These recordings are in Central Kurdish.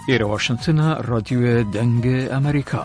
ئێرە واشنگتنە ڕادیۆ دەنگە ئەمریکا.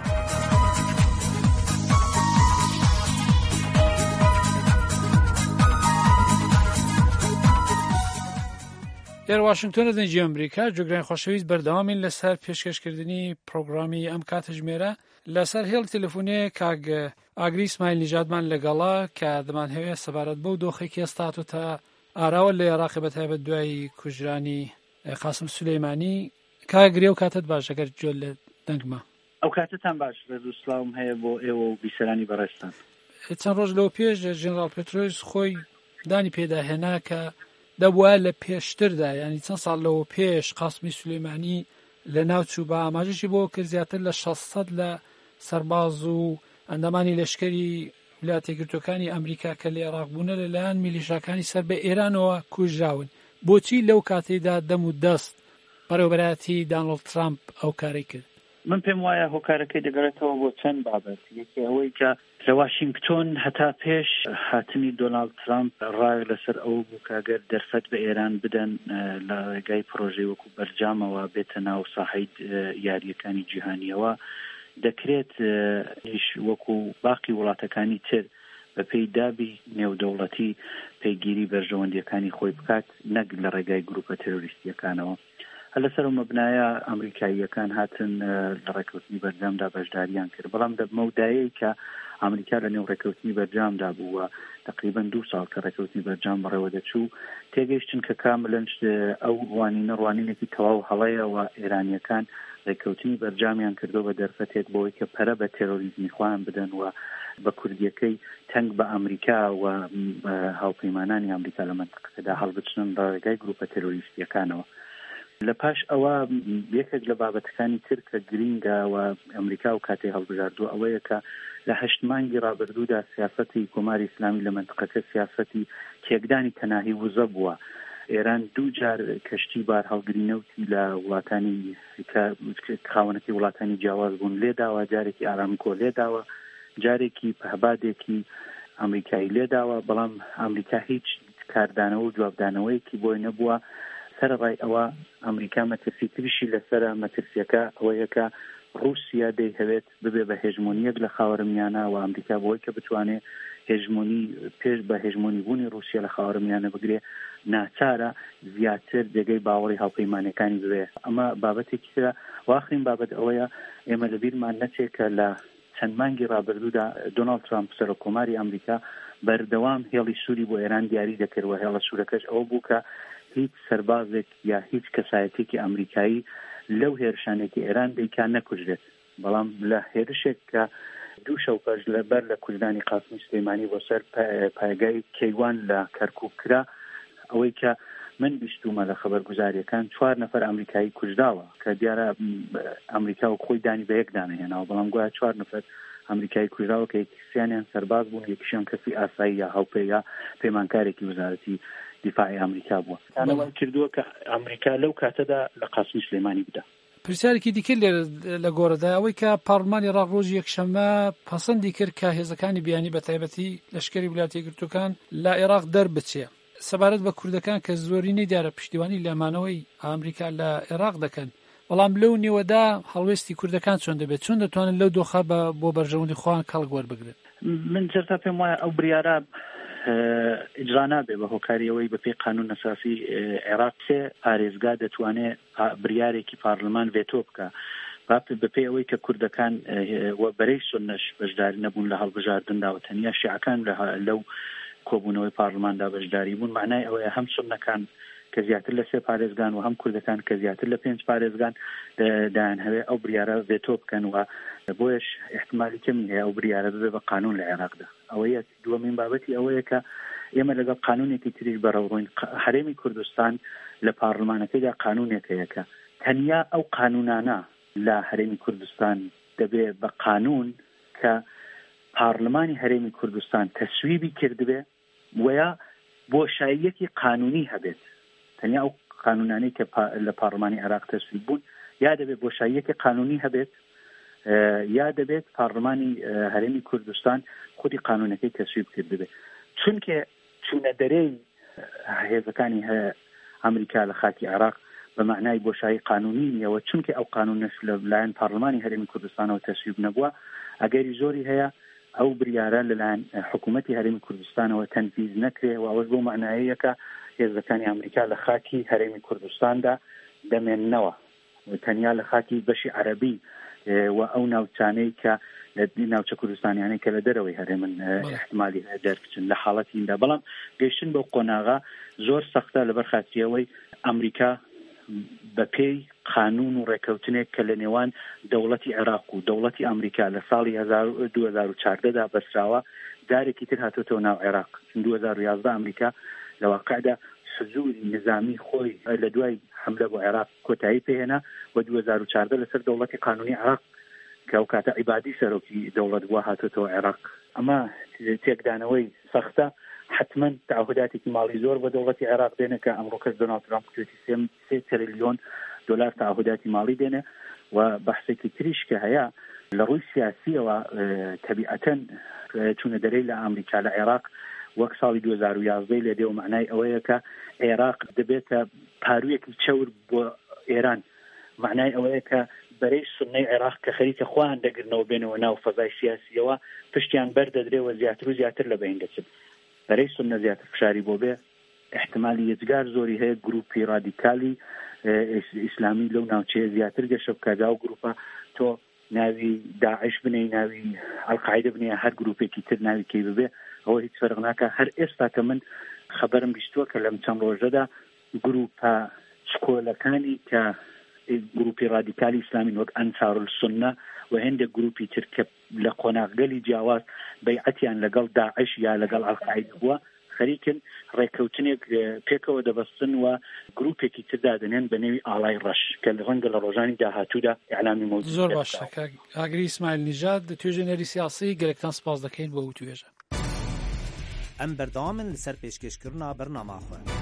ئێرە واشنگتنە دەنگی ئەمریکا جوگرانی خۆشەویست بەردەوامین لەسەر پێشکەشکردنی پرۆگرامی ئەم کاتە ژمێرە لەسەر هێڵ تەلەفۆنێ کاگ ئاگری ئیسماعیل نیژادمان لەگەڵا کە دەمانهەوێت سەبارەت بەو دۆخێکی ئێستاتوە تا ئاراوە لە عێراقی بەتایبەت دوای کوژرانی قاسم سولەیمانی. کاگری و کاتت باش ئەگەر جۆ لە دەنگمە. ئەو کاتتان باش ڕێزوسڵاوم هەیە بۆ ئێوە و بیسەرانی بەڕێستان. چەند ڕۆژ لەوە پێش ژێنێرال پێترۆس خۆی دانی پێداهێنا کە دەبووە لە پێشتردا، ینی چەند ساڵ لەوە پێش قاسمی سولەیمانی لە ناوچوو بە ئاماژەشی بۆ کرد زیاتر لە 600 لە سەرباز و ئەندامانی لەشکری ویلایەتە یەکگرتووەکانی ئەمریکا کە لە عێراق بوونە لەلایەن میلیشاکانی سەر بە ئێرانەوە کوژراون. بۆچی لەو کاتێدا دەم و دەست بەڕێوەبەرایەتی دانڵد ترامپ ئەو کارەی کرد؟ من پێم وایە هۆکارەکەی دەگەڕێتەوە بۆ چەند بابەت. یەکێ ئەوەی کە لە واشنگتۆن هەتا پێش هاتنی دۆناڵد ترامپ ڕای لەسەر ئەو بوو کە ئەگەر دەرفەت بە ئێران بدەن لە ڕێگای پرۆژەی وەکو بەرجامەوە بێتە ناو ساحەی یاریەکانی جیهانیەوە دەکرێت وەکو باقی وڵاتەکانی تر بە پێی دابی نێودەوڵەتی پەیگیری بەرژەوەندیەکانی خۆی بکات، نەک لە ڕێگای گروپە تێرۆریستیەکانەوە. هەر لەسەر و مەبنایە ئەمریکاییەکان هاتن لە ڕێکەوتنی بەرجامدا بەشداریان کرد، بەڵام مەودایەی کە ئەمریکا لە نێو ڕێکەوتنی بەرجامدا بووە تقریبا 2 ساڵ کە ڕێکەوتنی بەرجام بەڕێوە دەچوو، تێگەیشتن کە کاملەن ئەو ڕوانینەکی تەواو هەڵەیە و ئێرانیەکان ڕێکەوتنی بەرجامیان کردو بە دەرفەتێک بۆی کە پەرە بە تێرۆریزمی خۆیان بدەن و بە کوردیەکەی تەنگ بە ئەمریکا و هاوپەیمانانی ئەمریکا لە منتقەکەدا هەڵبچنن لە ڕێگای گروپە تێرۆریستیەکانەوە. لە پاش ئەوە یەکێک لە بابەتەکانی تر کە گرینگە و ئەمریکا و کاتێ هەڵبژاردووە ئەوەیە کە لە 8 مانگی ڕابردوودا سیاسەتی کۆماری ئیسلامی لە منتقەکە سیاسەتی تێکدانی تەناهی وزە بووە. ئێران 2 جار کەشتی بار هەڵگرینەوتی لە وڵاتانی خاوەنەکەی وڵاتانی جیاواز بوون لێداوە، جارێکی ئارامکۆ لێداوە، جارێکی پەهبادێکی ئەمریکایی لێداوە، بەڵام ئەمریکا هیچ کاردانەوە و جوابدانەوەیەکی بۆی نەبووە. سەرڕای ئەوە ئەمریکا مەترسی تریشی لەسرە مەترسیەکە ئەوەیە کە رووسیا دەیهەوێت ببێ بە هێژمۆنیەک لە خاوەرمیانە و ئەمریکا بۆی کە بتوانێت هێژمۆنی پێش بە هێژمۆنی بوونی رووسیا لە خاوەرمیانە بگرێ ناچارە زیاتر جێگەی باوەڕی هاوپەیمانەکانی بوێ. ئەمە بابەتێکی ترە. واخرین بابەت ئەوەیە ئێمە لەبیرمان نەچێت کە لە چەند مانگی ڕابردوودا دۆناڵد ترامپ سەرۆکۆماری ئەمریکا بەردەوام هێڵی سووری بۆ ئێران دیاری دەکردوە. هێڵە سوورەکەش ئەوە بوو کە هیچ سەربازێک یا هیچ کەسایەتێکی ئەمریکایی لەو هێرشانێکی ئێران دەیکا نەکوژرێت، بەڵام لە هێرشێک کە 2 شەو پەش لەبەر لە کوژدانی قاسمی سولەیمانی بۆ سەر پایگای کەیوان لە کەرکووک کرا، ئەوەی کە من بیستومە لە خەبەرگوزاریەکان 4 نەفەر ئەمریکایی کوژداوە کە دیارە ئەمریکا و خۆی دانی بە یەک دانەهێناوە، بەڵام گویا 4 نەفەر ئەمریکایی کوژداوە کە یەکسیانیان سەرباز بوون، یەکیشیان کەسی ئاسایی یا هاوپەی یا پەیمانکارێکی وزارەتی دیفاعی ئەمریکا بووە. ئەوە کردووە کە ئەمریکا لەو کاتەدا لە قاسمی سولەیمانی بدە. پرسیارێکی دیکە لە گۆڕەدا ئەوەی کە پارلمانی عێراق ڕۆژی یەکشەممە پەسەندی کرد کە هێزەکانی بیانی بە تایبەتی لەشکری ویلایەتە یەکگرتووەکان لە عێراق دەربچێ سەبارەت بە کوردەکان کە زۆرینەی دیارە پشتیوانی لەمانەوەی ئەمریکا لە عێراق دەکەن، بەڵام لەو نێوەدا هەڵوێستی کوردەکان چۆن دەبێت، چۆن دەتوانن لەو دۆخە بۆ بەرژەوەندی خۆیان کەڵک وەربگرن؟ من جەرتا پێم وایە ئەو بریارە ئیجرا نابێ بە هۆکاریەوەی بەپێی قانون ئەساسی عێراق سێ پارێزگا دەتوانێت بریارێکی پارلمان ڤێتۆ بکە بەپێی ئەوەی کە کوردەکان بەرەی سونەش بەشداری نەبوون لە هەڵبژاردندا و تەنیا شیعەکان لەو کۆبوونەوەی پارلماندا بەشداری بوون. معنای ئەوەیە هەم سونەکان کە زیاتر لە 3 پارێزگان و هەم کوردەکان کە زیاتر لە 5 پارێزگان دایانهەوێ ئەو بریارە ڤێتۆ بکەن و بۆیش احتمالی کەمی هەیە ئەو بریارە ببێ بە قانون لە عێراقدا. ئەوەیە دووەمین بابەتی ئەوەیە کە ئێمە لەگەڵ قانونێکی تریش بەڕەوڕۆین. هەرێمی کوردستان لە پارلمانەکەیدا قانونێکەیە کە تەنیا ئەو قانونانە لە هەرێمی کوردستان دەبێ بە قانون کە پارلمانی هەرێمی کوردستان تەسویبی کردبێ ویا بۆشاییەکی قانونی هەبێت. تەنیا ئەو قانونانەی کە لە پارلمانی عێراق تەسویب بوون یا دەبێت بۆشاییەکی قانونی هەبێت یا دەبێت پارلمانی هەرێمی کوردستان خودی قانونەکەی تەسویب کردبێ. چونکە چوونە دەرەی هێزەکانی ئەمریکا لە خاکی عێراق بە معنای بۆشایی قانونی نیەوە، چونکە ئەو قانونش لەلایەن پارلمانی هەرێمی کوردستانەوە تەسویب نەبووە. ئەگەری زۆری هەیە ئەو بریارە لەلایەن حکوومەتی هەرێمی کوردستانەوە تەنفیز نەکرێ و ئەوەش بۆ معنایەکە هێزەکانی ئەمریکا لە خاکی هەرێمی کوردستاندا دەمێننەوە، تەنیا لە خاکی بەشی عەرەبی و ئەو ناوچانەی کە ناوچە کوردستانیانەی کە لە دەرەوەی هەرێمن احتمالی دەربچن لە حاڵەتیدا. بەڵام گەیشتن بۆ قۆناغا زۆر سەختە لەبەر خاتریەوەی ئەمریکا بە پێی قانون و ڕێکەوتنێک کە لە نێوان دەوڵەتی عێراق و دەوڵەتی ئەمریکا لە ساڵی 2014دا بەسراوە دارێکی تر هاتوتەوە ناو عێراق. 2011 ئەمریکا لە واقعدا حزوری نظامی خۆی لە دوای حملە بۆ عێراق کۆتایی پێهێنا و 2014 لەسەر دەوڵەتی قانونی عێراق کە ئەو کاتە عیبادی سەرۆکی دەوڵەت بووە هاتوتەوە عێراق. ئەمە تێکدانەوەی سەختە، حتما تعهداتێکی ماڵی زۆر بە دەوڵەتی عێراق دێنە کە ئەمڕۆ کەس دۆناڵد ترامپ کوێتی 3 تریلیۆن دلار تعهداتی ماڵی دێنێ و بەحثێکی تریش کە هەیە لە ڕووی سیاسیەوە تەبیعەتەن چوونە دەرەی لە ئەمریکا لە عێراق وەک ساڵی 2011 لێ دێ و معنای ئەوەیە کە عێراق دەبێتە پارویەکی چەور بۆ ئێران. معنای ئەوەیە کە بەرەی سونەی عێراق کە خەریکە خۆیان دەگرنەوە بێنەوە ناو فەزای سیاسیەوە پشتیان بەردەدرێەوە زیاتر و زیاتر لە بەین دەچن. بەرەی سونە زیاتر فشاری بۆ بێ احتمالی یەجگار زۆری هەیە گروپی رادیکالی ئیسلامی لەو ناوچەیە زیاتر گەشە بکات. ئەو گروپە تۆ ناوی داعش بنێ، ناوی ئەڵقاعیدە بنێ، هەر گروپێکی تر ناوی کەی ببێ، ئەوە هیچ فەرق ناکە. هەر ئێستا کە من خەبەرم بیستووە کە لەم چەند ڕۆژەدا گروپە سکۆلەکانی کە گروپی رادیکالی ئیسلامی وەک ئەنسار السنە و هەندێک گروپی تر کە لە قۆناغگەلی جیاواز بەیعەتیان لەگەڵ داعش یا لەگەڵ ئەڵقاعیدە بووە خەریکن ڕێکەوتنێک پێکەوە دەبەستن و گروپێکی تردا دەنێن بە نێوی ئاڵای ڕەش کە لە ڕەنگە لە ڕۆژانی داهاتوودا ئیعلامی موضوع. زۆر باشە ئاگری ئیسماعیل نیژاد توێژەنەری سیاسی گەلێکتان سپاس دەکەین بۆ توێژە. ئەم بەردەوامن لەسەر پێشکەشکردنا بەرنامە خوێن.